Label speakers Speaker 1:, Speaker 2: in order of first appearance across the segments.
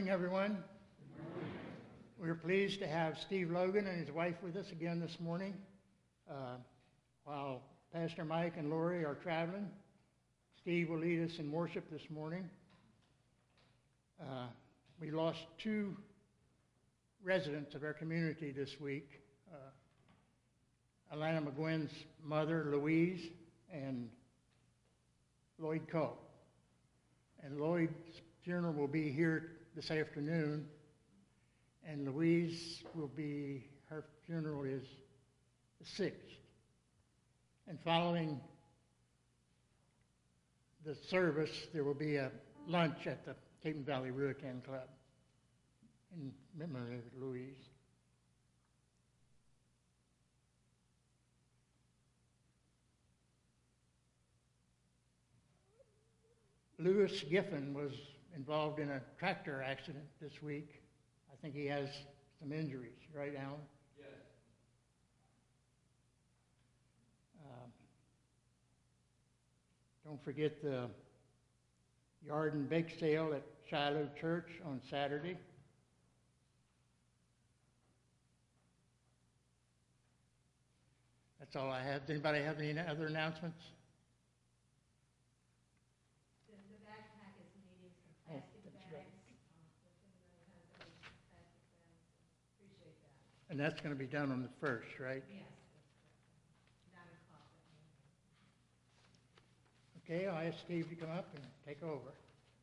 Speaker 1: Everyone. We're pleased to have Steve Logan and his wife with us again this morning. While Pastor Mike and Lori are traveling, Steve will lead us in worship this morning. We lost two residents of our community this week. Alana McGuinn's mother, Louise, and Lloyd Coe. And Lloyd's funeral will be here this afternoon, and Louise her funeral is the 6th. And following the service, there will be a lunch at the Caton Valley Ruritan Club in memory of Louise. Lewis Giffen was involved in a tractor accident this week. I think he has some injuries, right, Alan?
Speaker 2: Yes.
Speaker 1: Don't forget the yard and bake sale at Shiloh Church on Saturday. That's all I have. Does anybody have any other announcements? And that's going to be done on the 1st, right?
Speaker 3: Yes. 9 o'clock.
Speaker 1: Okay, I'll ask Steve to come up and take over.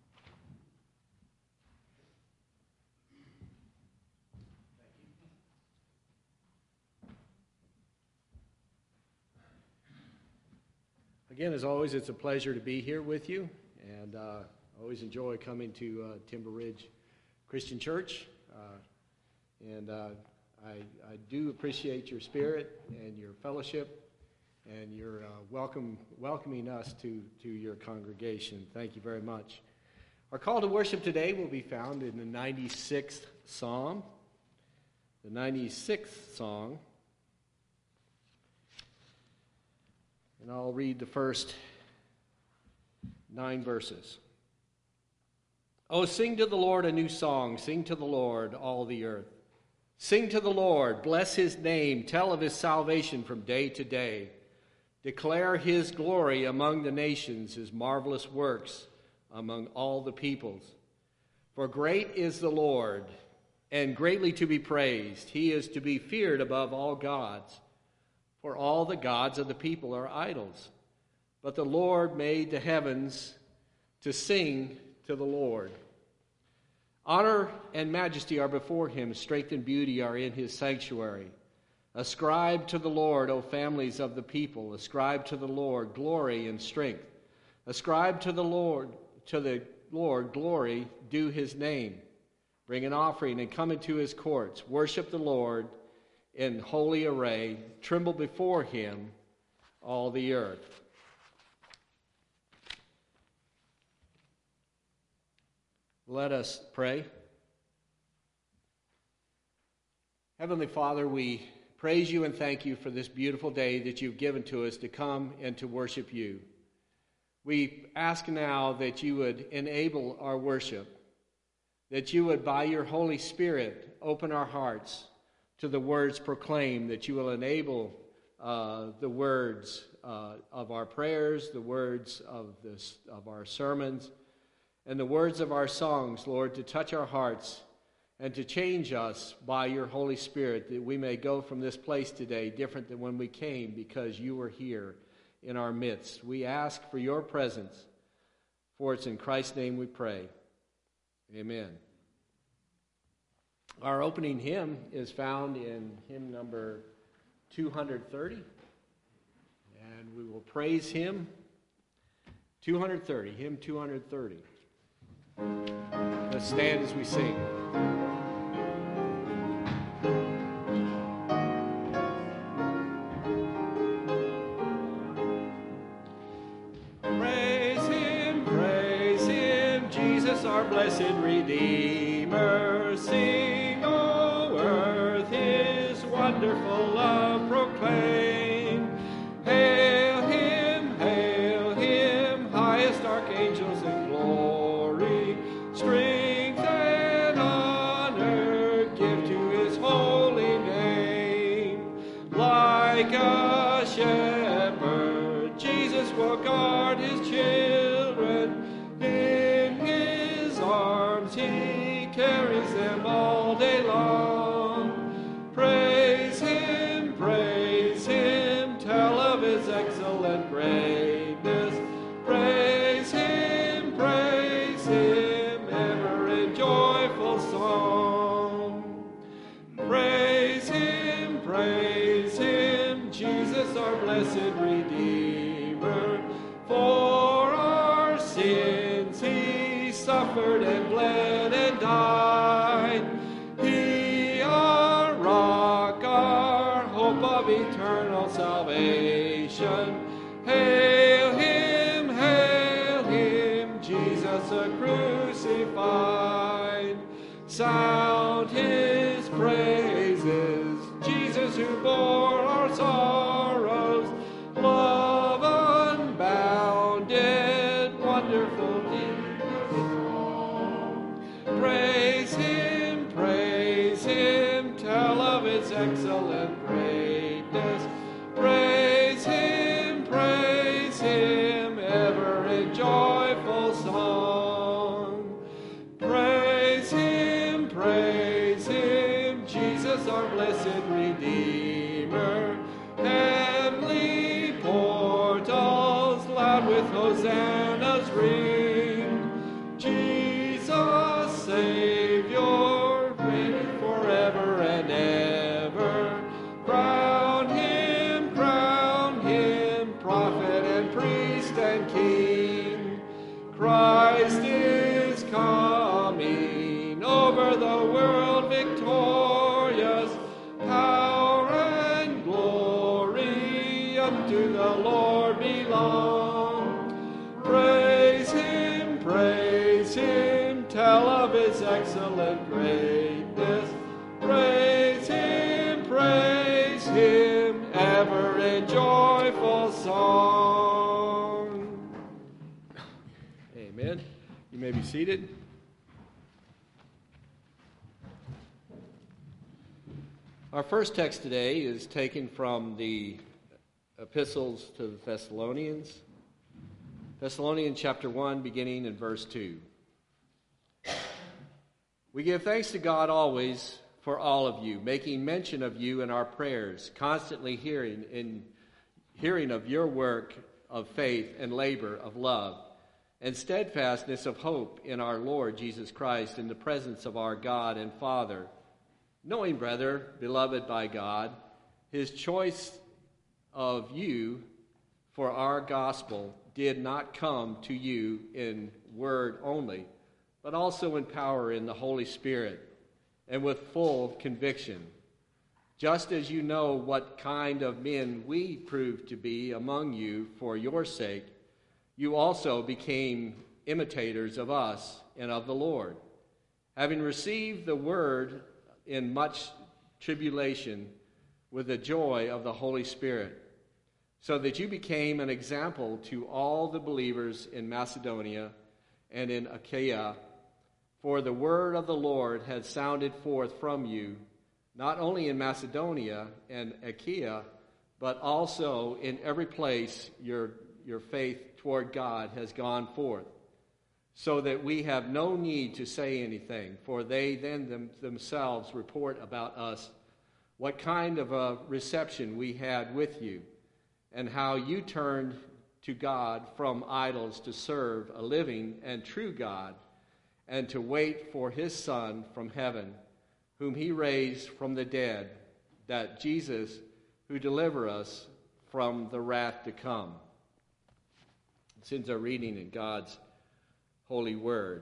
Speaker 2: Again, as always, it's a pleasure to be here with you, and I always enjoy coming to Timber Ridge Christian Church, and I do appreciate your spirit and your fellowship and your welcoming us to your congregation. Thank you very much. Our call to worship today will be found in the 96th Psalm. The 96th song. And I'll read the first 9 verses. Oh, sing to the Lord a new song. Sing to the Lord, all the earth. Sing to the Lord, bless his name, tell of his salvation from day to day. Declare his glory among the nations, his marvelous works among all the peoples. For great is the Lord, and greatly to be praised. He is to be feared above all gods. For all the gods of the people are idols. But the Lord made the heavens to sing to the Lord. Honor and majesty are before him, strength and beauty are in his sanctuary. Ascribe to the Lord, O families of the people. Ascribe to the Lord glory and strength. Ascribe to the Lord glory due his name. Bring an offering and come into his courts. Worship the Lord in holy array. Tremble before him, all the earth. Let us pray. Heavenly Father, we praise you and thank you for this beautiful day that you've given to us to come and to worship you. We ask now that you would enable our worship, that you would, by your Holy Spirit, open our hearts to the words proclaimed, that you will enable the words of our prayers, the words of our sermons, and the words of our songs, Lord, to touch our hearts and to change us by your Holy Spirit, that we may go from this place today different than when we came, because you were here in our midst. We ask for your presence, for it's in Christ's name we pray. Amen. Our opening hymn is found in hymn number 230, and we will praise him. 230, hymn 230. Let's stand as we sing. Praise him, Jesus our blessed Redeemer. Sing, O earth, his wonderful love proclaim. Hail him, highest archangels in glory. Strength and like a shepherd, Jesus will guard his children. In his arms he carries them all day long. Praise him, tell of his excellent greatness. Praise him, ever in joyful song. Praise him, Jesus our blessed Redeemer. For our sins he suffered and bled and died. He our rock, our hope of eternal salvation. Hail him, Jesus the crucified. Sound his praises, Jesus who bore our sorrows. Love unbounded, wonderful Jesus. Praise him, tell of his excellent greatness. Praise him, ever in joyful song. Praise him, Jesus our blessed Redeemer. Heavenly portals loud with hosannas ring. Jesus Savior, reigning forever and ever. Crown him, prophet and priest and king. Christ is coming over the world victorious. Power and glory unto the Lord belong. Praise him, tell of his excellent greatness. Praise him, ever in joyful song. Amen. You may be seated. Our first text today is taken from the epistles to the Thessalonians. Thessalonians chapter 1, beginning in verse 2. We give thanks to God always for all of you, making mention of you in our prayers, constantly hearing of your work of faith and labor of love, and steadfastness of hope in our Lord Jesus Christ in the presence of our God and Father, knowing, brother, beloved by God, his choice of you for our gospel did not come to you in word only, but also in power in the Holy Spirit and with full conviction, just as you know what kind of men we proved to be among you for your sake. You also became imitators of us and of the Lord, having received the word in much tribulation with the joy of the Holy Spirit, so that you became an example to all the believers in Macedonia and in Achaia. For the word of the Lord had sounded forth from you, not only in Macedonia and Achaia, but also in every place your faith toward God has gone forth, so that we have no need to say anything, for they then themselves report about us what kind of a reception we had with you, and how you turned to God from idols to serve a living and true God, and to wait for his Son from heaven, whom he raised from the dead, that Jesus, who deliver us from the wrath to come. Since our reading in God's holy word.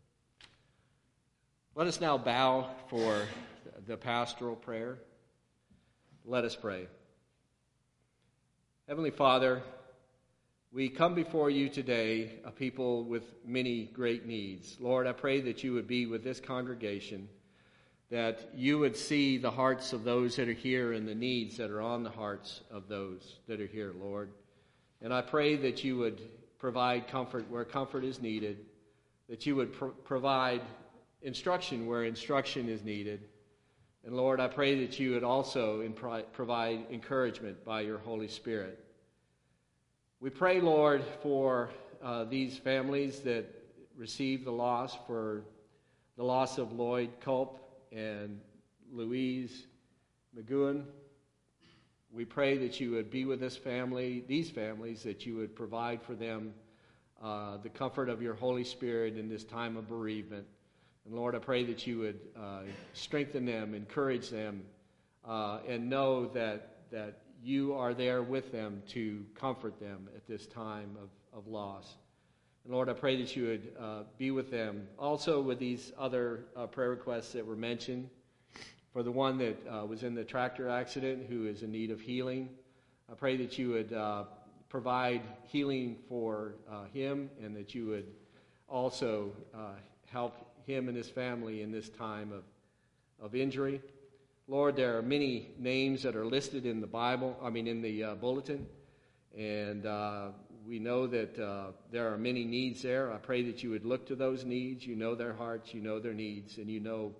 Speaker 2: Let us now bow for the pastoral prayer. Let us pray. Heavenly Father, we come before you today, a people with many great needs. Lord, I pray that you would be with this congregation, that you would see the hearts of those that are here and the needs that are on the hearts of those that are here, Lord. And I pray that you would provide comfort where comfort is needed, that you would provide instruction where instruction is needed, And Lord, I pray that you would also provide encouragement by your Holy Spirit. We pray, Lord, for these families that received the loss, for the loss of Lloyd Culp and Louise McGowan. We pray that you would be with these families, that you would provide for them the comfort of your Holy Spirit in this time of bereavement. And Lord, I pray that you would strengthen them, encourage them, and know that you are there with them to comfort them at this time of loss. And Lord, I pray that you would be with them. Also with these other prayer requests that were mentioned, for the one that was in the tractor accident who is in need of healing, I pray that you would provide healing for him, and that you would also help him and his family in this time of injury. Lord, there are many names that are listed in the in the bulletin, and we know that there are many needs there. I pray that you would look to those needs. You know their hearts, you know their needs, and you know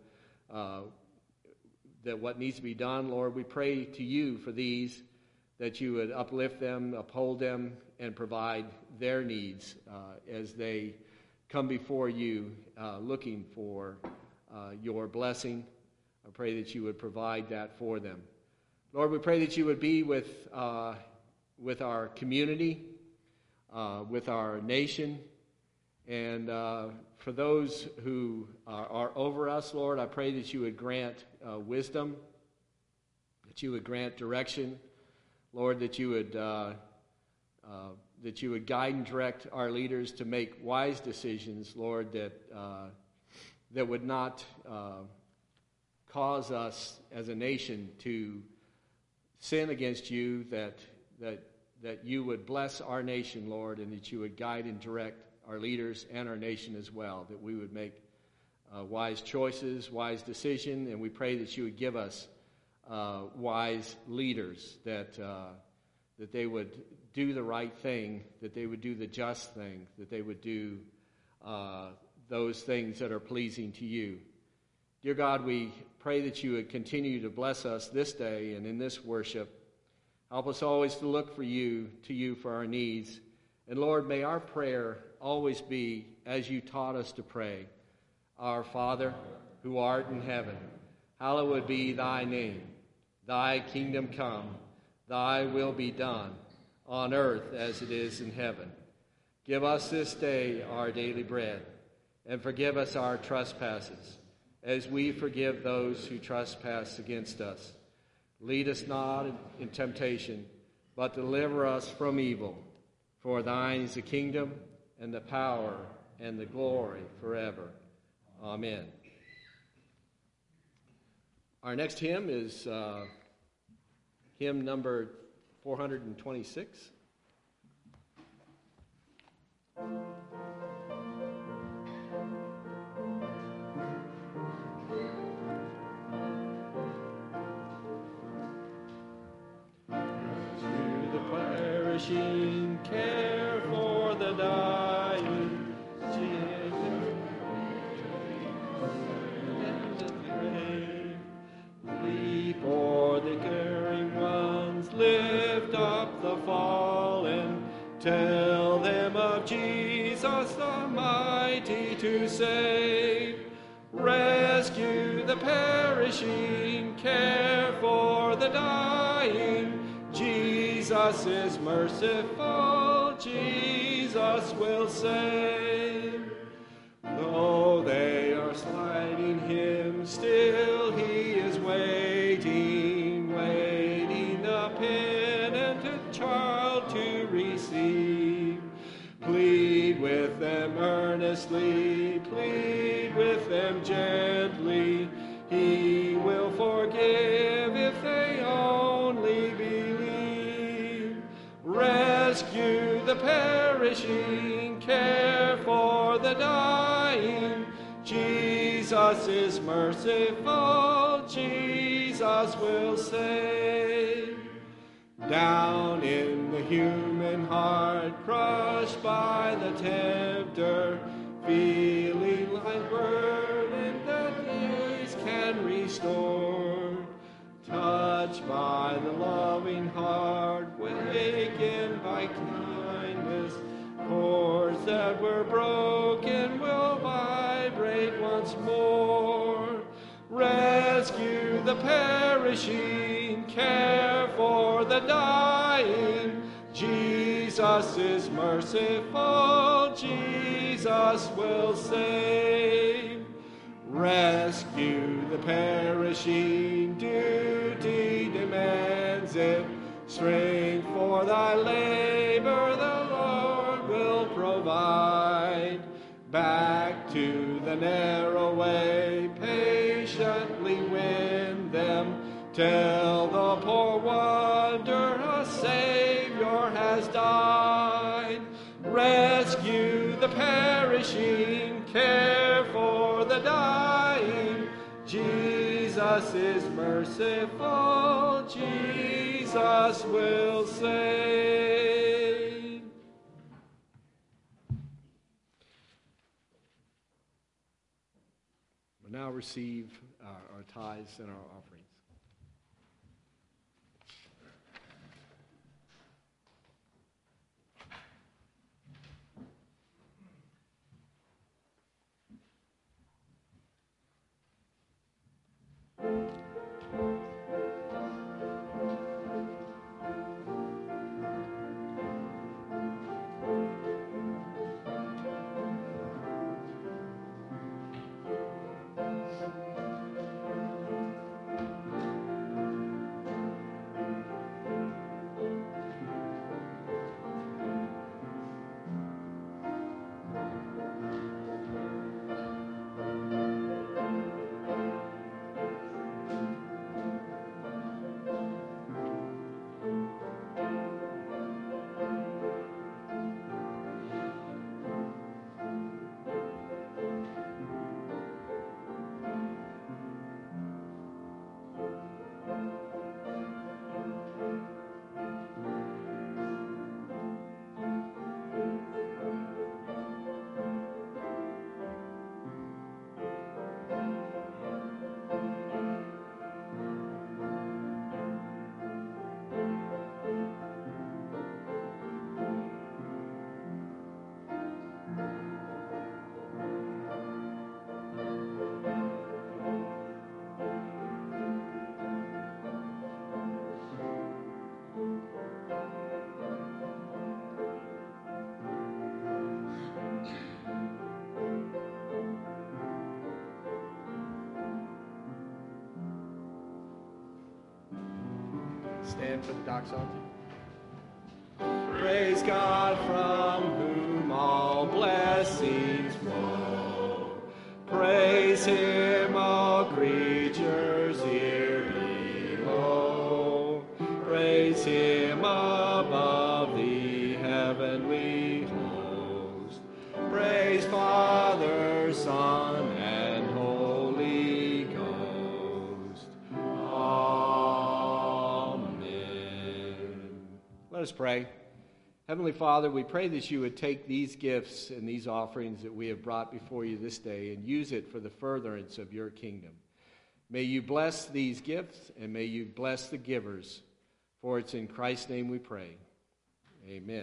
Speaker 2: that what needs to be done. Lord, we pray to you for these, that you would uplift them, uphold them, and provide their needs as they come before you looking for your blessing. I pray that you would provide that for them. Lord, we pray that you would be with our community, with our nation, and for those who are over us, Lord, I pray that you would grant wisdom, that you would grant direction, Lord, that you would guide and direct our leaders to make wise decisions, Lord, that would not cause us as a nation to sin against you, that you would bless our nation, Lord, and that you would guide and direct our leaders and our nation as well, that we would make wise choices, wise decisions, and we pray that you would give us wise leaders, that they would do the right thing, that they would do the just thing, that they would do those things that are pleasing to you. Dear God, we pray that you would continue to bless us this day and in this worship. Help us always to look to you for our needs. And Lord, may our prayer always be as you taught us to pray. Our Father, who art in heaven, hallowed be thy name. Thy kingdom come, thy will be done, on earth as it is in heaven. Give us this day our daily bread, and forgive us our trespasses, as we forgive those who trespass against us. Lead us not in temptation, but deliver us from evil. For thine is the kingdom, and the power, and the glory forever. Amen. Our next hymn is hymn number 426.
Speaker 3: Care for the dying, weep for the caring ones, lift up the fallen, tell them of Jesus the mighty to save, rescue the perishing, care for the dying. Jesus is merciful, Jesus will save. Though they are slighting him, still he is waiting the penitent child to receive. Plead with them earnestly, plead with them gently. He will forgive if they only believe. Rescue the perishing, care for the dying. Jesus is merciful, Jesus will save. Down in the human heart, crushed by the tempter, feeling like burden that days can restore. by the loving heart, wakened by kindness. Chords that were broken will vibrate once more. Rescue the perishing, care for the dying. Jesus is merciful, Jesus will save. Rescue the perishing, duty demands it. Strength for thy labor the Lord will provide. Back to the narrow way, patiently win them. Tell the poor wonder a Savior has died. Rescue the perishing, care for the dying. Jesus is merciful, Jesus will save.
Speaker 2: We'll now receive our tithes and our offerings. Stand for the doxology.
Speaker 3: Praise God from whom all blessings flow. Praise him, all creatures here below. Praise him above the heavenly host. Praise Father, Son, and Holy Ghost. Amen.
Speaker 2: Let us pray. Heavenly Father, we pray that you would take these gifts and these offerings that we have brought before you this day and use it for the furtherance of your kingdom. May you bless these gifts and may you bless the givers. For it's in Christ's name we pray. Amen.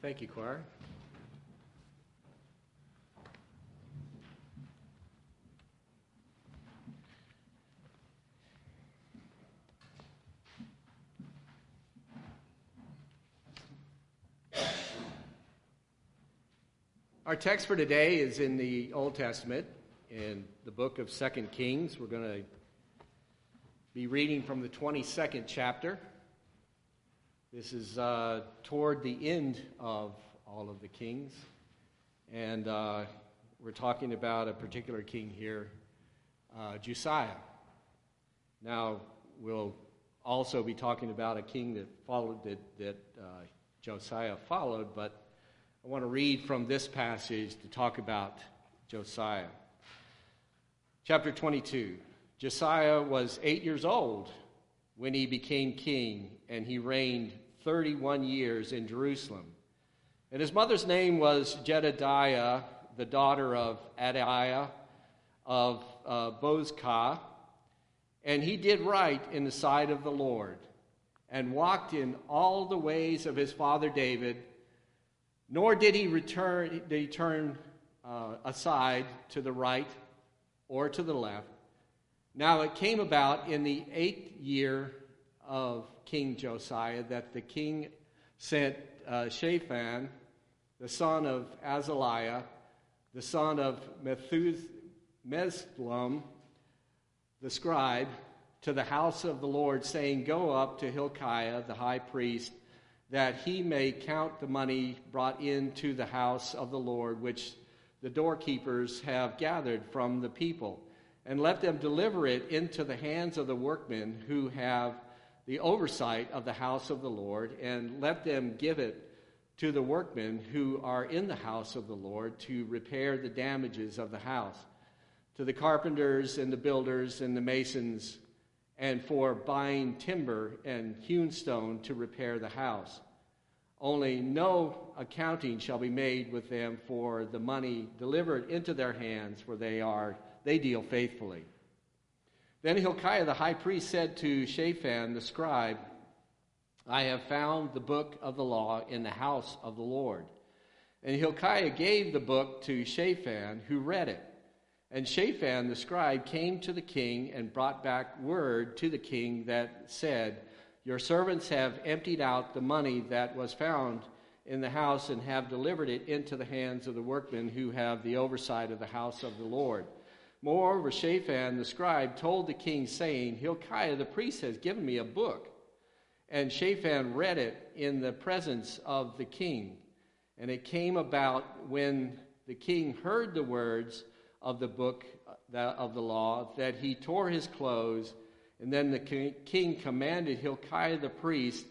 Speaker 2: Thank you, choir. Our text for today is in the Old Testament, in the book of 2 Kings. We're going to be reading from the 22nd chapter. This is toward the end of all of the kings, and we're talking about a particular king here, Josiah. Now, we'll also be talking about a king that followed that Josiah followed, but I want to read from this passage to talk about Josiah. Chapter 22. Josiah was 8 years old when he became king, and he reigned 31 years in Jerusalem. And his mother's name was Jedediah, the daughter of Adaiah of Bozkah. And he did right in the sight of the Lord, and walked in all the ways of his father David, nor did he turn aside to the right or to the left. Now it came about in the 8th year of King Josiah that the king sent Shaphan, the son of Azaliah, the son of Meshullam, the scribe, to the house of the Lord, saying, "Go up to Hilkiah the high priest, that he may count the money brought into the house of the Lord, which the doorkeepers have gathered from the people, and let them deliver it into the hands of the workmen who have the oversight of the house of the Lord, and let them give it to the workmen who are in the house of the Lord to repair the damages of the house, to the carpenters and the builders and the masons, and for buying timber and hewn stone to repair the house. Only no accounting shall be made with them for the money delivered into their hands, for they deal faithfully." Then Hilkiah the high priest said to Shaphan the scribe, "I have found the book of the law in the house of the Lord." And Hilkiah gave the book to Shaphan, who read it. And Shaphan the scribe came to the king and brought back word to the king that said, "Your servants have emptied out the money that was found in the house and have delivered it into the hands of the workmen who have the oversight of the house of the Lord." Moreover, Shaphan the scribe told the king, saying, "Hilkiah the priest has given me a book." And Shaphan read it in the presence of the king. And it came about when the king heard the words of the book of the law, that he tore his clothes. And then the king commanded Hilkiah the priest,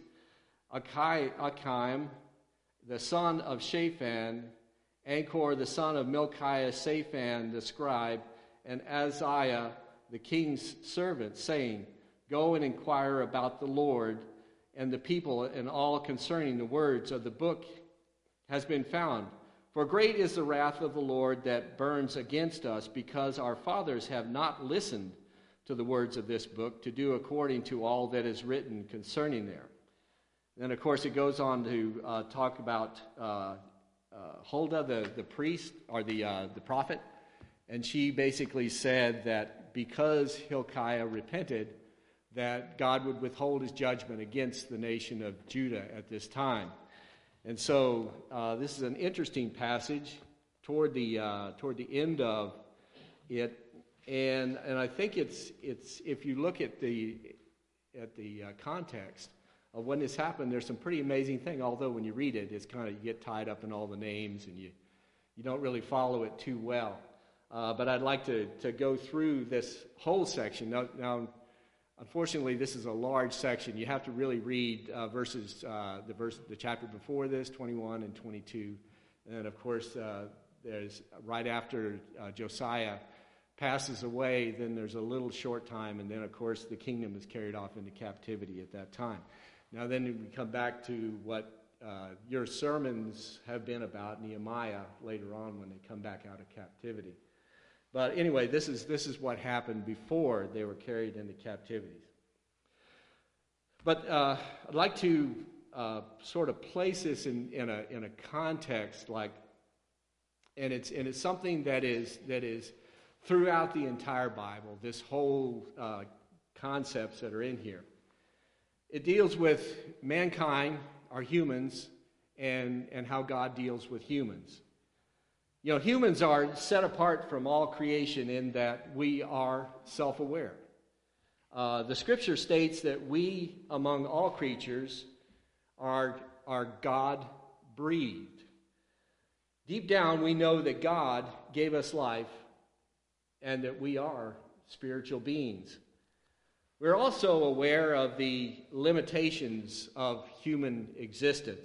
Speaker 2: Achim, the son of Shaphan, Anchor, the son of Milkiah, Shaphan the scribe, and Azariah, the king's servant, saying, "Go and inquire about the Lord and the people, and all concerning the words of the book has been found. For great is the wrath of the Lord that burns against us, because our fathers have not listened to the words of this book, to do according to all that is written concerning there." Then, of course, it goes on to talk about Huldah, the priest, or the prophet. And she basically said that because Hilkiah repented, that God would withhold his judgment against the nation of Judah at this time. And so this is an interesting passage toward the end of it, and I think it's if you look at the context of when this happened, there's some pretty amazing thing. Although when you read it, it's kind of, you get tied up in all the names and you don't really follow it too well. But I'd like to go through this whole section now. Unfortunately, this is a large section. You have to really read the chapter before this, 21 and 22. And then, of course, there's right after Josiah passes away, then there's a little short time, and then, of course, the kingdom is carried off into captivity at that time. Now, then we come back to what your sermons have been about Nehemiah later on when they come back out of captivity. But anyway, this is what happened before they were carried into captivity. But I'd like to sort of place this in a context, and it's something that is throughout the entire Bible. This whole concepts that are in here. It deals with mankind, our humans, and how God deals with humans. You know, humans are set apart from all creation in that we are self-aware. The Scripture states that we, among all creatures, are God-breathed. Deep down, we know that God gave us life and that we are spiritual beings. We're also aware of the limitations of human existence.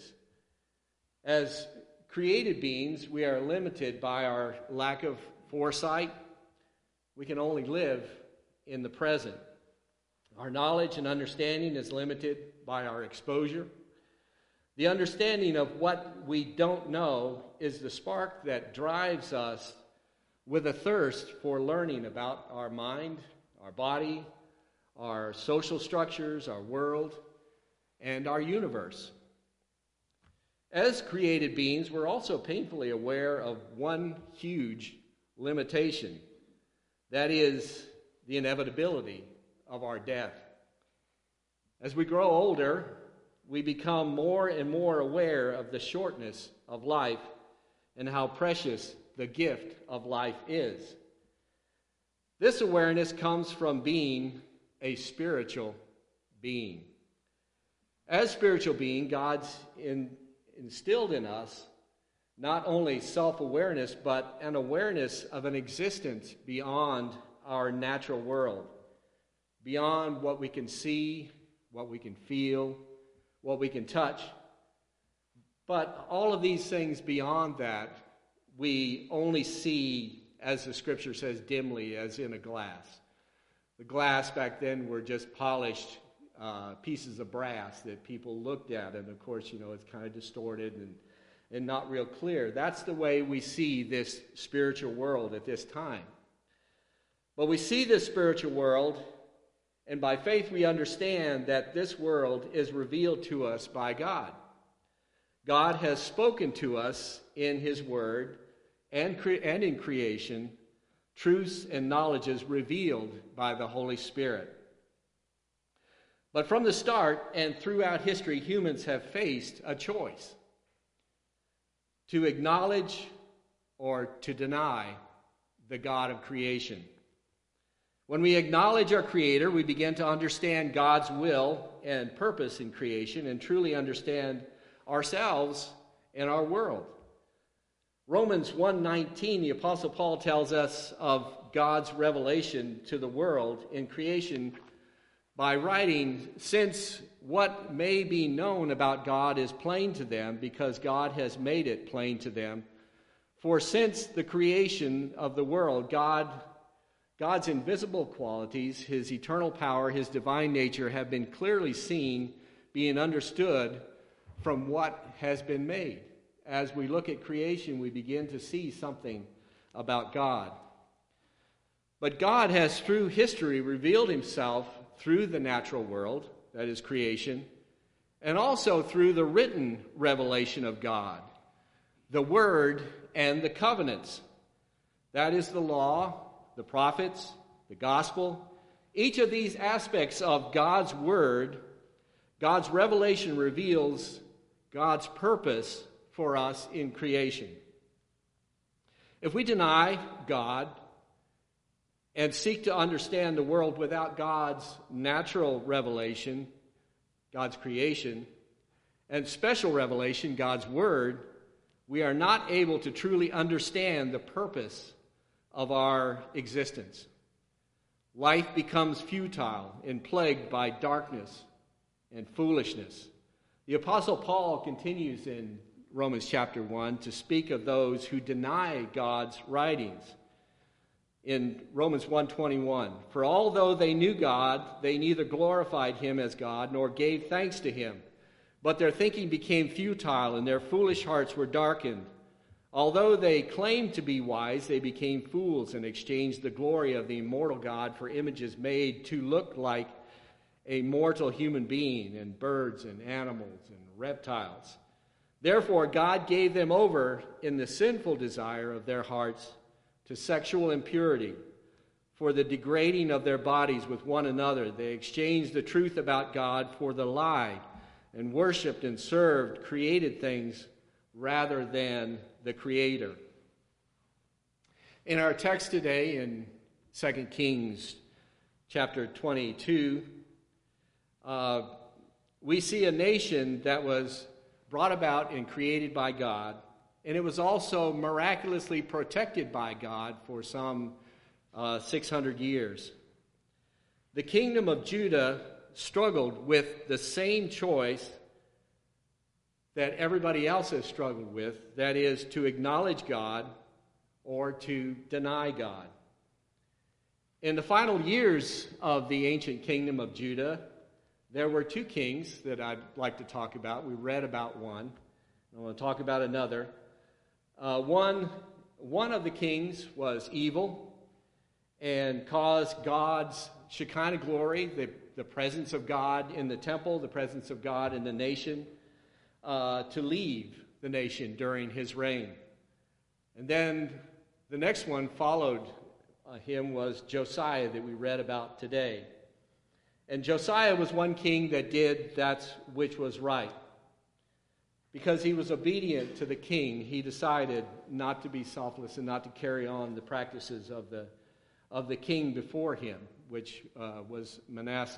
Speaker 2: As created beings, we are limited by our lack of foresight. We can only live in the present. Our knowledge and understanding is limited by our exposure. The understanding of what we don't know is the spark that drives us with a thirst for learning about our mind, our body, our social structures, our world, and our universe. As created beings, we're also painfully aware of one huge limitation. That is the inevitability of our death. As we grow older, we become more and more aware of the shortness of life and how precious the gift of life is. This awareness comes from being a spiritual being. As spiritual being, God's instilled in us not only self-awareness, but an awareness of an existence beyond our natural world, beyond what we can see, what we can feel, what we can touch. But all of these things beyond that, we only see, as the Scripture says, dimly, as in a glass. The glass back then were just polished pieces of brass that people looked at, and of course, you know, it's kind of distorted and not real clear. That's the way we see this spiritual world at this time. But we see this spiritual world, and by faith we understand that this world is revealed to us by God. God has spoken to us in His Word and in creation, truths and knowledges revealed by the Holy Spirit. But from the start and throughout history, humans have faced a choice: to acknowledge or to deny the God of creation. When we acknowledge our Creator, we begin to understand God's will and purpose in creation and truly understand ourselves and our world. Romans 1:19, the Apostle Paul tells us of God's revelation to the world in creation by writing, "Since what may be known about God is plain to them, because God has made it plain to them. For since the creation of the world, God's invisible qualities, His eternal power, His divine nature have been clearly seen, being understood from what has been made." As we look at creation, we begin to see something about God. But God has, through history, revealed Himself through the natural world, that is creation, and also through the written revelation of God, the Word and the covenants. That is the law, the prophets, the gospel. Each of these aspects of God's Word, God's revelation reveals God's purpose for us in creation. If we deny God and seek to understand the world without God's natural revelation, God's creation, and special revelation, God's Word, we are not able to truly understand the purpose of our existence. Life becomes futile and plagued by darkness and foolishness. The Apostle Paul continues in Romans chapter 1 to speak of those who deny God's writings. In Romans 1:21, "For although they knew God, they neither glorified Him as God nor gave thanks to Him. But their thinking became futile and their foolish hearts were darkened. Although they claimed to be wise, they became fools and exchanged the glory of the immortal God for images made to look like a mortal human being, and birds and animals and reptiles. Therefore, God gave them over in the sinful desire of their hearts to sexual impurity. For the degrading of their bodies with one another, they exchanged the truth about God for the lie, and worshipped and served created things rather than the Creator. In our text today, in 2 Kings chapter 22, we see a nation that was brought about and created by God, and it was also miraculously protected by God for some 600 years. The kingdom of Judah struggled with the same choice that everybody else has struggled with, that is, to acknowledge God or to deny God. In the final years of the ancient kingdom of Judah, there were two kings that I'd like to talk about. We read about one. I want to talk about another. One of the kings was evil and caused God's Shekinah glory, the presence of God in the temple, the presence of God in the nation, to leave the nation during his reign. And then the next one followed him was Josiah that we read about today. And Josiah was one king that did that which was right. Because he was obedient to the king, he decided not to be selfless and not to carry on the practices of the king before him, which was Manasseh.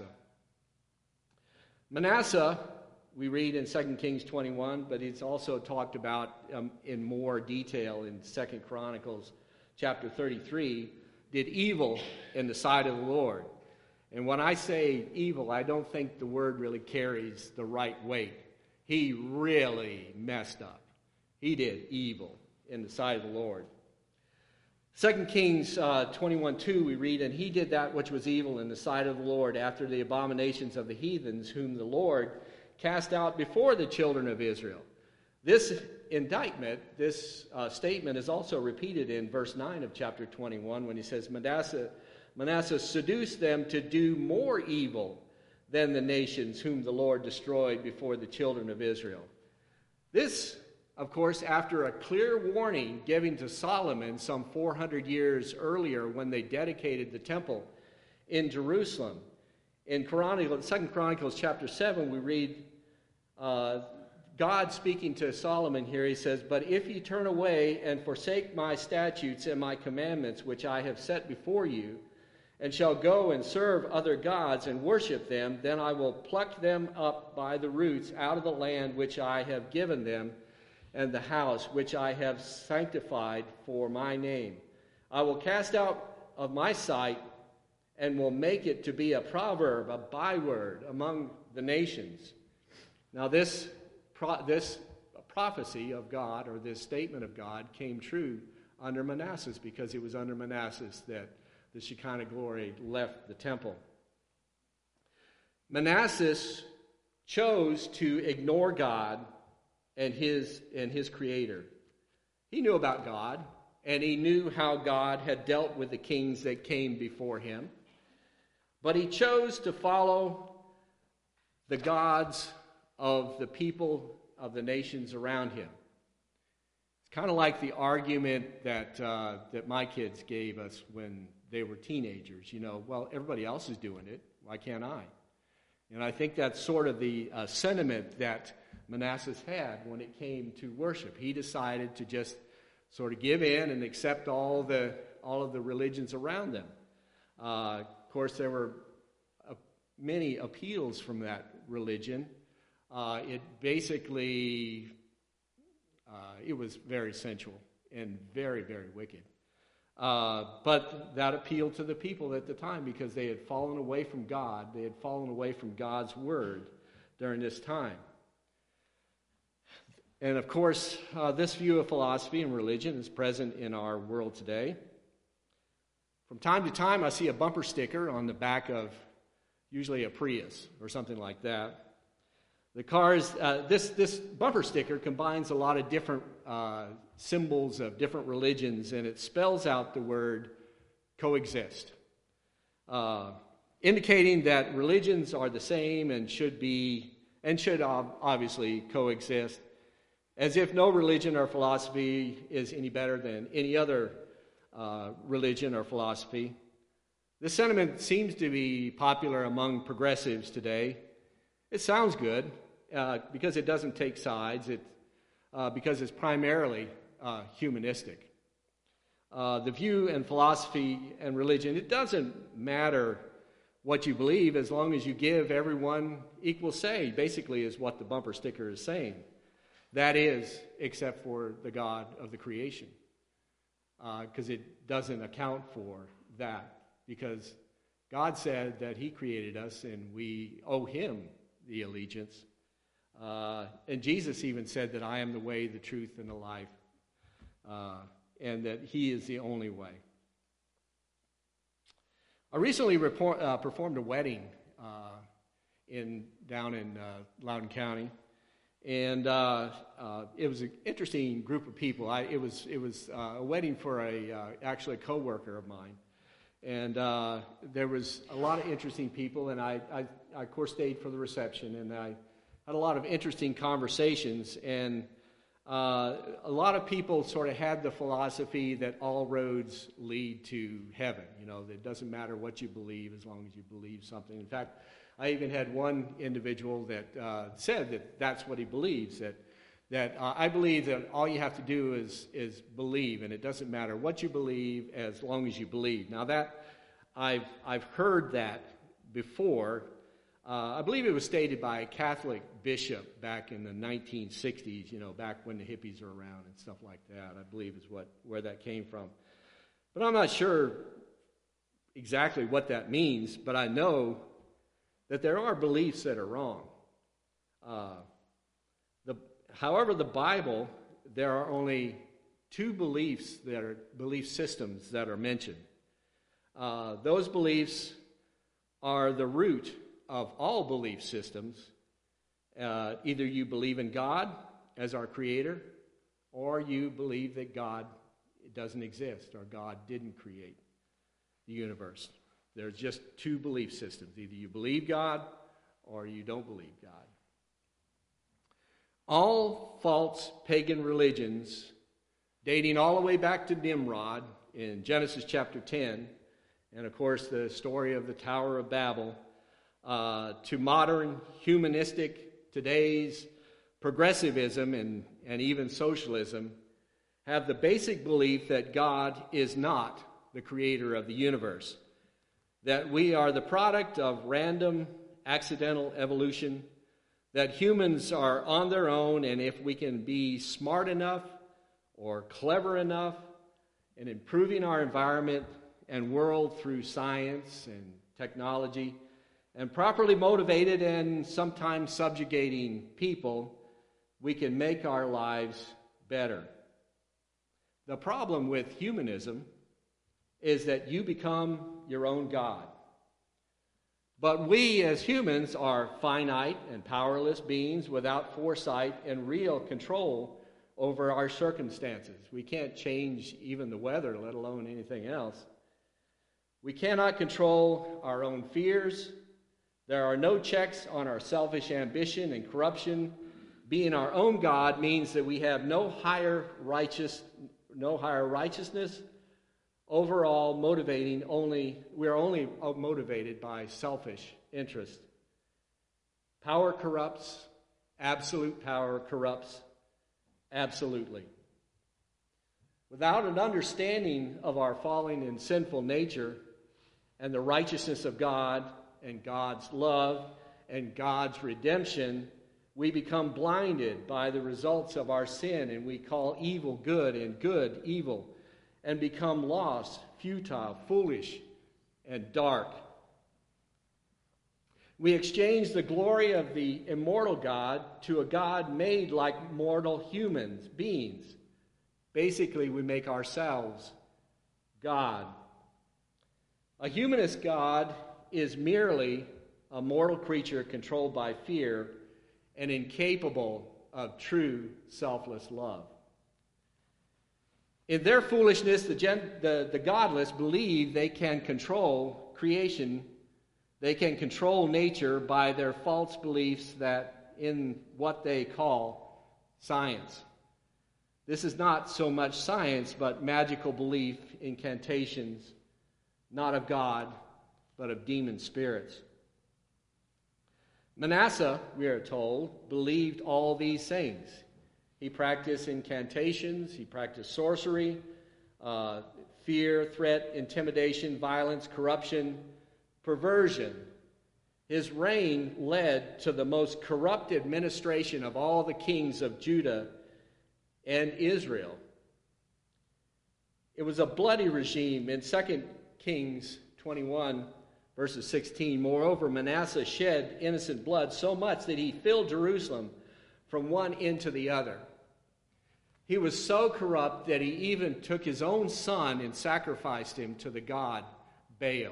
Speaker 2: Manasseh, we read in 2 Kings 21, but it's also talked about in more detail in 2 Chronicles chapter 33, did evil in the sight of the Lord. And when I say evil, I don't think the word really carries the right weight. He really messed up. He did evil in the sight of the Lord. 2 Kings 21:2, we read, "And he did that which was evil in the sight of the Lord after the abominations of the heathens, whom the Lord cast out before the children of Israel." This indictment, this statement is also repeated in verse 9 of chapter 21 when he says, Manasseh seduced them to do more evil than the nations whom the Lord destroyed before the children of Israel. This, of course, after a clear warning given to Solomon some 400 years earlier when they dedicated the temple in Jerusalem. In 2 Chronicles chapter 7, we read God speaking to Solomon here. He says, "But if ye turn away and forsake my statutes and my commandments, which I have set before you, and shall go and serve other gods and worship them, then I will pluck them up by the roots out of the land which I have given them, and the house which I have sanctified for my name. I will cast out of my sight and will make it to be a proverb, a byword among the nations." Now this prophecy of God, or this statement of God, came true under Manasseh, because it was under Manasseh that the Shekinah glory left the temple. Manasseh chose to ignore God and his Creator. He knew about God, and he knew how God had dealt with the kings that came before him. But he chose to follow the gods of the people of the nations around him. It's kind of like the argument that my kids gave us when they were teenagers. Well, everybody else is doing it. Why can't I? And I think that's sort of the sentiment that Manasseh had when it came to worship. He decided to just sort of give in and accept all of the religions around them. Of course, there were many appeals from that religion. It basically, it was very sensual and very, very wicked. But that appealed to the people at the time because they had fallen away from God. They had fallen away from God's word during this time. And of course, this view of philosophy and religion is present in our world today. From time to time, I see a bumper sticker on the back of usually a Prius or something like that. The cars, this bumper sticker combines a lot of different symbols of different religions, and it spells out the word coexist. indicating that religions are the same and should obviously coexist, as if no religion or philosophy is any better than any other religion or philosophy. This sentiment seems to be popular among progressives today. It sounds good because it doesn't take sides, because it's primarily humanistic. The view and philosophy and religion, it doesn't matter what you believe as long as you give everyone equal say, basically is what the bumper sticker is saying. That is, except for the God of the creation, because it doesn't account for that, because God said that he created us and we owe him the allegiance. And Jesus even said that I am the way, the truth, and the life, and that he is the only way. I recently performed a wedding down in Loudoun County, and it was an interesting group of people. It was a wedding for actually a coworker of mine, and there was a lot of interesting people. And I of course stayed for the reception, and I had a lot of interesting conversations. And a lot of people sort of had the philosophy that all roads lead to heaven. You know, it doesn't matter what you believe as long as you believe something. In fact, I even had one individual that said that that's what he believes, that I believe that all you have to do is believe, and it doesn't matter what you believe as long as you believe. Now that I've heard that before. I believe it was stated by a Catholic bishop back in the 1960s, you know, back when the hippies were around and stuff like that. I believe is where that came from. But I'm not sure exactly what that means, but I know that there are beliefs that are wrong. However, the Bible, there are only two belief systems that are mentioned. Those beliefs are the root of all belief systems. Either you believe in God as our creator, or you believe that God doesn't exist, or God didn't create the universe. There's just two belief systems. Either you believe God, or you don't believe God. All false pagan religions, dating all the way back to Nimrod in Genesis chapter 10, and of course the story of the Tower of Babel, to modern humanistic, today's progressivism and even socialism, have the basic belief that God is not the creator of the universe, that we are the product of random, accidental evolution, that humans are on their own, and if we can be smart enough or clever enough in improving our environment and world through science and technology, and properly motivated and sometimes subjugating people, we can make our lives better. The problem with humanism is that you become your own God. But we as humans are finite and powerless beings without foresight and real control over our circumstances. We can't change even the weather, let alone anything else. We cannot control our own fears. There are no checks on our selfish ambition and corruption. Being our own God means that we have no higher righteousness. Overall, we are only motivated by selfish interest. Power corrupts. Absolute power corrupts absolutely. Without an understanding of our fallen and sinful nature and the righteousness of God and God's love and God's redemption, we become blinded by the results of our sin, and we call evil good and good evil, and become lost, futile, foolish, and dark. We exchange the glory of the immortal God to a God made like mortal humans, beings. Basically, we make ourselves God. A humanist God is merely a mortal creature controlled by fear and incapable of true selfless love. In their foolishness, the godless believe they can control creation They can control nature by their false beliefs that in what they call science. This is not so much science, but magical belief, incantations, not of God, but of demon spirits. Manasseh, we are told, believed all these things. He practiced incantations, he practiced sorcery, fear, threat, intimidation, violence, corruption, perversion. His reign led to the most corrupt administration of all the kings of Judah and Israel. It was a bloody regime. In 2 Kings 21, verses 16, moreover, Manasseh shed innocent blood so much that he filled Jerusalem from one end to the other. He was so corrupt that he even took his own son and sacrificed him to the god Baal.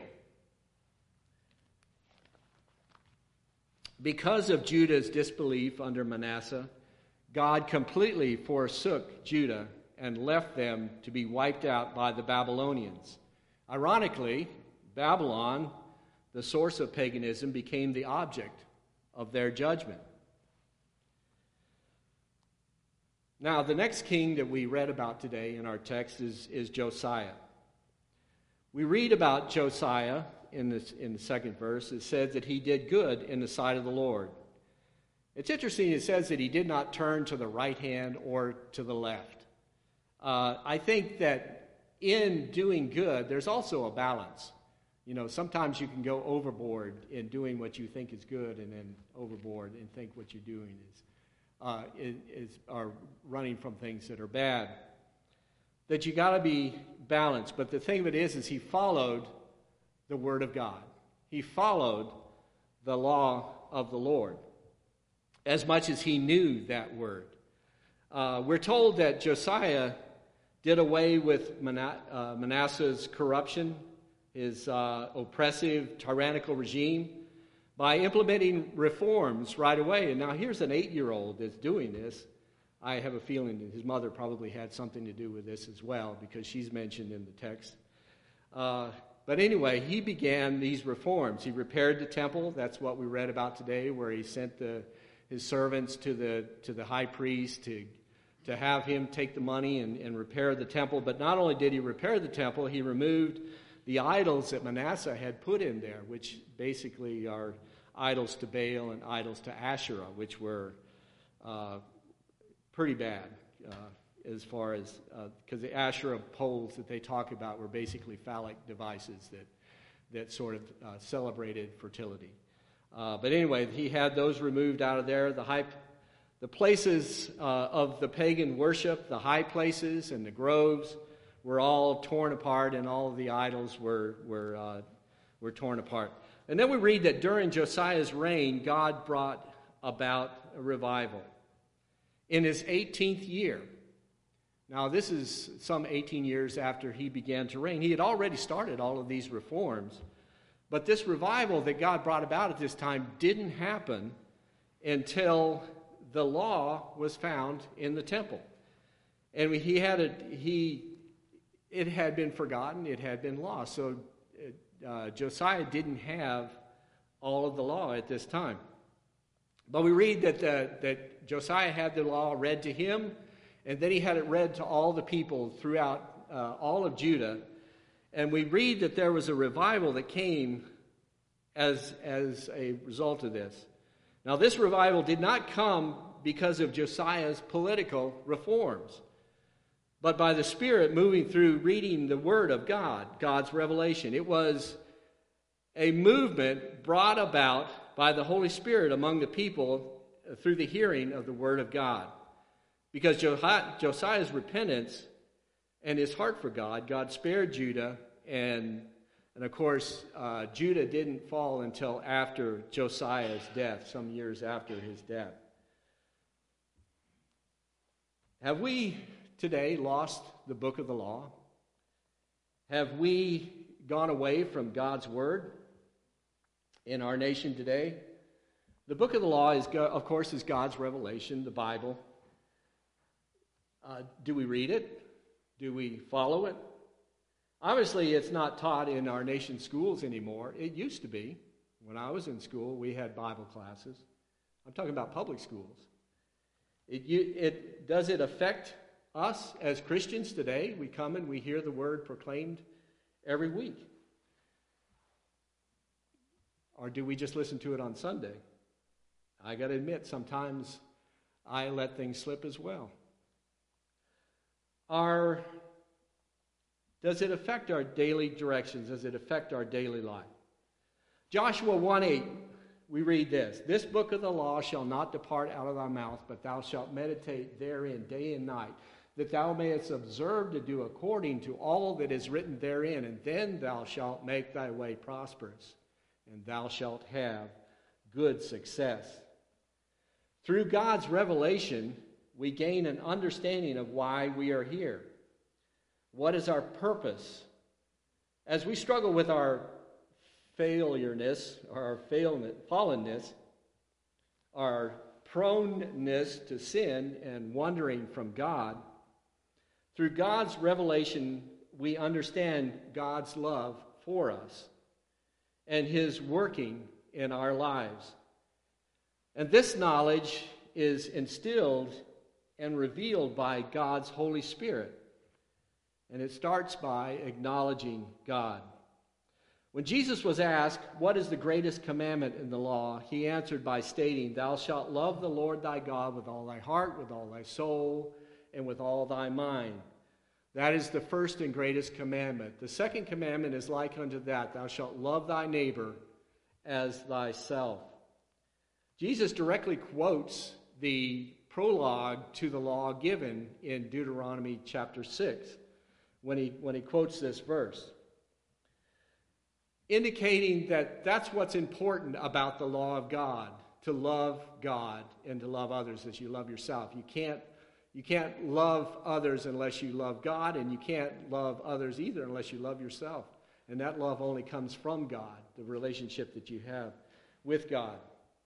Speaker 2: Because of Judah's disbelief under Manasseh, God completely forsook Judah and left them to be wiped out by the Babylonians. Ironically, Babylon, the source of paganism, became the object of their judgment. Now, the next king that we read about today in our text is Josiah. We read about Josiah in the second verse. It says that he did good in the sight of the Lord. It's interesting, it says that he did not turn to the right hand or to the left. I think that in doing good, there's also a balance. You know, sometimes you can go overboard in doing what you think is good and then overboard and think what you're doing are running from things that are bad. That you got to be balanced. But the thing of it is he followed the Word of God. He followed the law of the Lord as much as he knew that Word. We're told that Josiah did away with Manasseh's corruption, his oppressive, tyrannical regime, by implementing reforms right away. And now here's an 8-year-old that's doing this. I have a feeling that his mother probably had something to do with this as well, because she's mentioned in the text. But anyway, he began these reforms. He repaired the temple. That's what we read about today, where he sent his servants to the high priest to have him take the money and repair the temple. But not only did he repair the temple, he removed the idols that Manasseh had put in there, which basically are idols to Baal and idols to Asherah, which were pretty bad as far as, because the Asherah poles that they talk about were basically phallic devices that sort of celebrated fertility. But anyway, he had those removed out of there. The places of the pagan worship, the high places and the groves, were all torn apart, and all of the idols were torn apart. And then we read that during Josiah's reign, God brought about a revival. In his 18th year, now this is some 18 years after he began to reign, he had already started all of these reforms, but this revival that God brought about at this time didn't happen until the law was found in the temple. And it had been forgotten, it had been lost. So Josiah didn't have all of the law at this time. But we read that Josiah had the law read to him, and then he had it read to all the people throughout all of Judah. And we read that there was a revival that came as a result of this. Now, this revival did not come because of Josiah's political reforms, but by the Spirit moving through reading the Word of God, God's revelation. It was a movement brought about by the Holy Spirit among the people through the hearing of the Word of God. Because Josiah's repentance and his heart for God, God spared Judah, and of course, Judah didn't fall until after Josiah's death, some years after his death. Have we today lost the book of the law? Have we gone away from God's Word in our nation today? The book of the law, of course, is God's revelation, the Bible. Do we read it? Do we follow it? Obviously, it's not taught in our nation's schools anymore. It used to be When I was in school, we had Bible classes. I'm talking about public schools. Does it affect us as Christians today? We come and we hear the word proclaimed every week. Or do we just listen to it on Sunday? I got to admit, sometimes I let things slip as well. Does it affect our daily directions? Does it affect our daily life? Joshua 1:8, we read this: "This book of the law shall not depart out of thy mouth, but thou shalt meditate therein day and night, that thou mayest observe to do according to all that is written therein, and then thou shalt make thy way prosperous, and thou shalt have good success." Through God's revelation, we gain an understanding of why we are here. What is our purpose? As we struggle with our failureness, or our fallenness, our proneness to sin and wandering from God, through God's revelation, we understand God's love for us and His working in our lives. And this knowledge is instilled and revealed by God's Holy Spirit. And it starts by acknowledging God. When Jesus was asked, "What is the greatest commandment in the law?" he answered by stating, "Thou shalt love the Lord thy God with all thy heart, with all thy soul, and with all thy mind." That is the first and greatest commandment. The second commandment is like unto that: "Thou shalt love thy neighbor as thyself." Jesus directly quotes the prologue to the law given in Deuteronomy chapter 6 when he quotes this verse, indicating that that's what's important about the law of God, to love God and to love others as you love yourself. You can't love others unless you love God, and you can't love others either unless you love yourself. And that love only comes from God, the relationship that you have with God.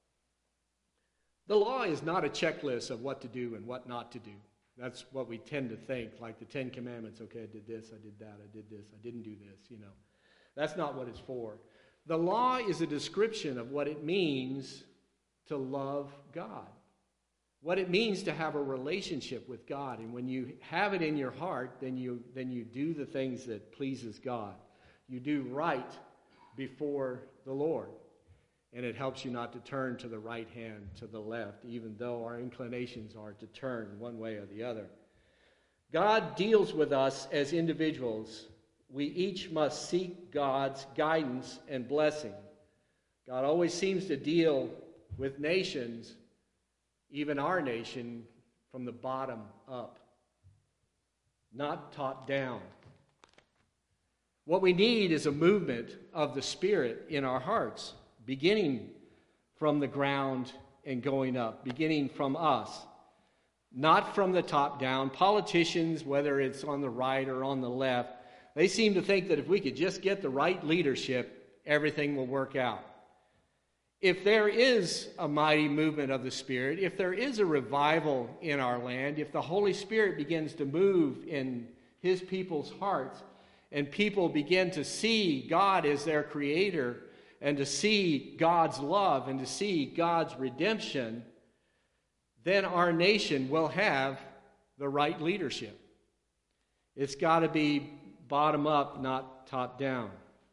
Speaker 2: The law is not a checklist of what to do and what not to do. That's what we tend to think, like the Ten Commandments. Okay, I did this, I did that, I did this, I didn't do this, That's not what it's for. The law is a description of what it means to love God, what it means to have a relationship with God. And when you have it in your heart, then you do the things that pleases God. You do right before the Lord. And it helps you not to turn to the right hand, to the left, even though our inclinations are to turn one way or the other. God deals with us as individuals. We each must seek God's guidance and blessing. God always seems to deal with nations, even our nation, from the bottom up, not top down. What we need is a movement of the Spirit in our hearts, beginning from the ground and going up, beginning from us, not from the top down. Politicians, whether it's on the right or on the left, they seem to think that if we could just get the right leadership, everything will work out. If there is a mighty movement of the Spirit, if there is a revival in our land, if the Holy Spirit begins to move in His people's hearts, and people begin to see God as their Creator, and to see God's love, and to see God's redemption, then our nation will have the right leadership. It's got to be bottom up, not top down.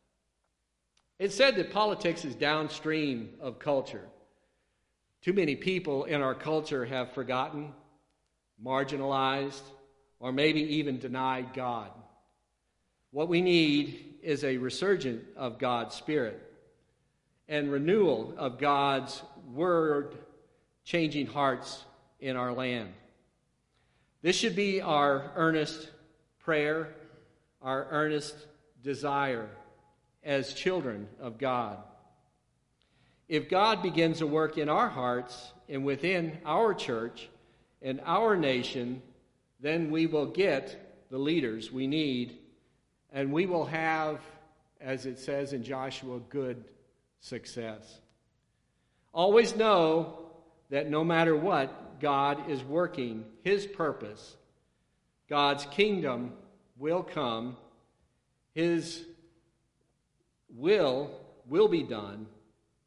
Speaker 2: It's said that politics is downstream of culture. Too many people in our culture have forgotten, marginalized, or maybe even denied God. What we need is a resurgence of God's Spirit and renewal of God's Word, changing hearts in our land. This should be our earnest prayer, our earnest desire as children of God. If God begins to work in our hearts and within our church and our nation, then we will get the leaders we need, and we will have, as it says in Joshua, good success. Always know that no matter what, God is working His purpose. God's kingdom will come. His will be done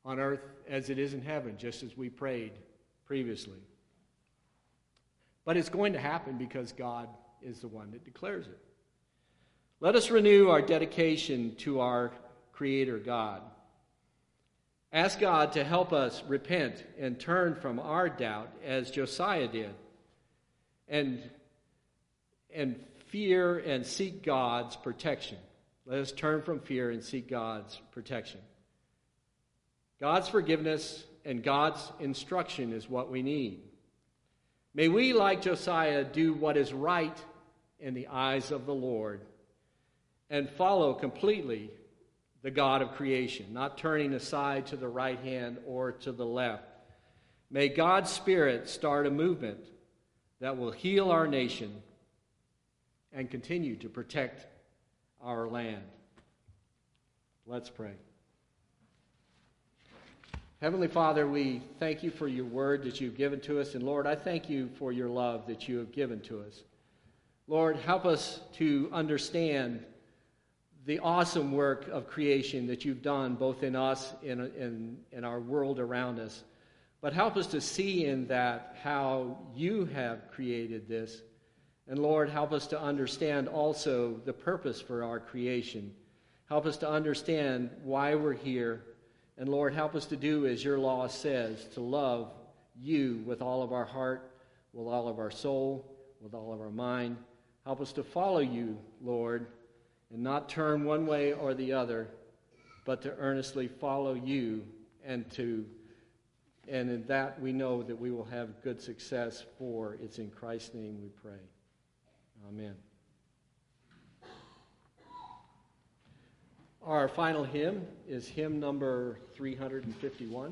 Speaker 2: on earth as it is in heaven, just as we prayed previously. But it's going to happen because God is the one that declares it. Let us renew our dedication to our Creator God. Ask God to help us repent and turn from our doubt as Josiah did, and fear and seek God's protection. Let us turn from fear and seek God's protection. God's forgiveness and God's instruction is what we need. May we, like Josiah, do what is right in the eyes of the Lord and follow completely the God of creation, not turning aside to the right hand or to the left. May God's Spirit start a movement that will heal our nation and continue to protect our land. Let's pray. Heavenly Father, we thank you for your word that you've given to us. And Lord, I thank you for your love that you have given to us. Lord, help us to understand the awesome work of creation that you've done both in us and in our world around us. But help us to see in that how you have created this. And Lord, help us to understand also the purpose for our creation. Help us to understand why we're here. And Lord, help us to do as your law says, to love you with all of our heart, with all of our soul, with all of our mind. Help us to follow you, Lord, and not turn one way or the other, but to earnestly follow you, and in that we know that we will have good success, for it's in Christ's name we pray. Amen. Our final hymn is hymn number 351.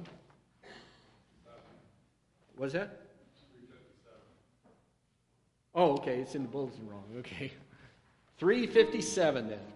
Speaker 2: What's that? 357. Oh, okay, it's in the bulletin wrong. Okay. 357 then.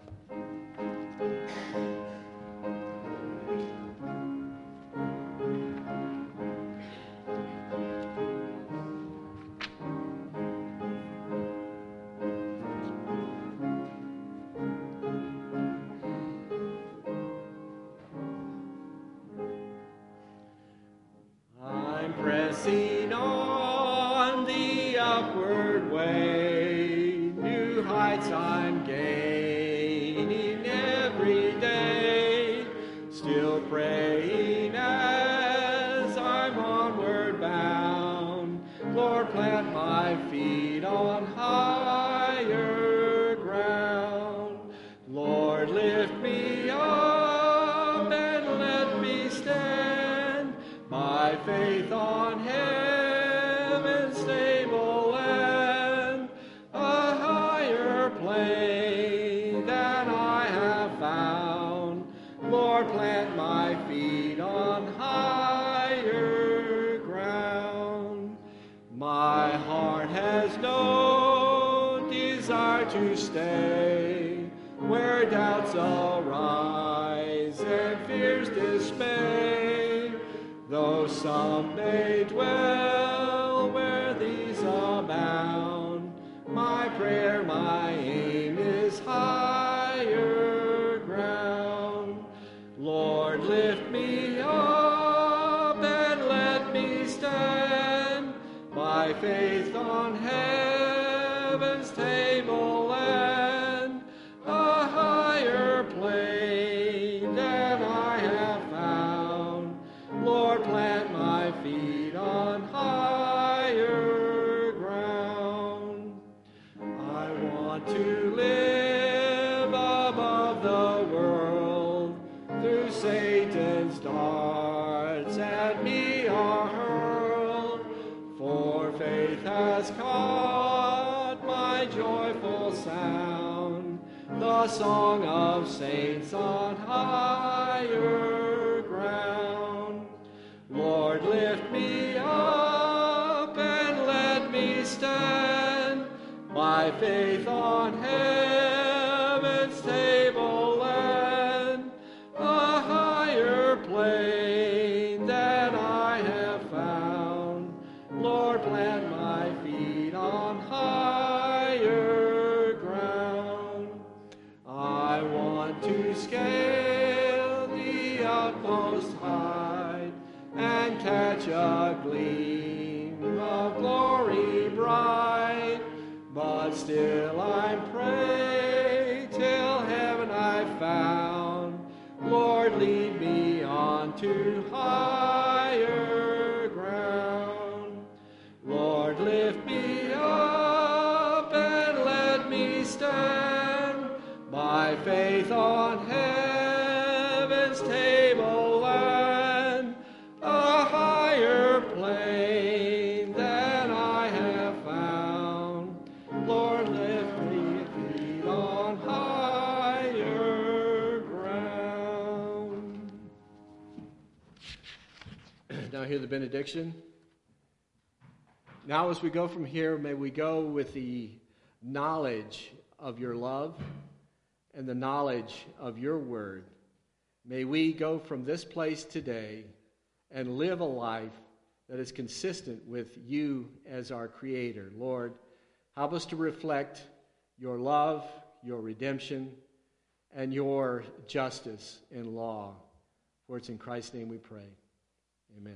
Speaker 3: Pressing on the upward way, new heights I'm gaining every day, still praying as I'm onward bound. Lord, plant my feet on higher ground. Lord, lift me up and let me stand, my faith on heaven's stable land, a higher plane than I have found. Lord, plant my feet on higher ground. My heart has no desire to stay where doubts arise and fears dismay. Though some may dwell where these abound, my prayer, my aim is higher ground. Lord, lift me up and let me stand, by faith on heaven's tableland, a higher plane than I have found. Lord, plant my feet on higher ground. I want to live above the world, through Satan's darts at me are hurled, for faith has caught my joyful sound, the song of saints on higher ground. Lord, lift me up and let me stand, by faith on heaven's tableland, a higher plane than I have found. Lord, plant my feet on higher ground. I want to scale the utmost high, still I'm pray till heaven I've found. Lord, lead me on to higher ground. Lord, lift me up and let me stand by faith on heaven's table land, a higher plane than I have found. Lord, lift me feet on higher ground.
Speaker 2: Now hear the benediction. Now as we go from here, may we go with the knowledge of your love and the knowledge of your word. May we go from this place today and live a life that is consistent with you as our Creator. Lord, help us to reflect your love, your redemption, and your justice in law. For it's in Christ's name we pray. Amen.